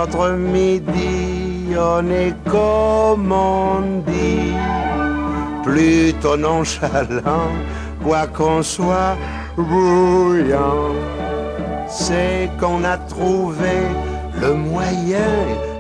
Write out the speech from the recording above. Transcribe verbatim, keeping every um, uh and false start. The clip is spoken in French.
entre midi, on est comme on dit, plutôt nonchalant, quoi qu'on soit bouillant. C'est qu'on a trouvé le moyen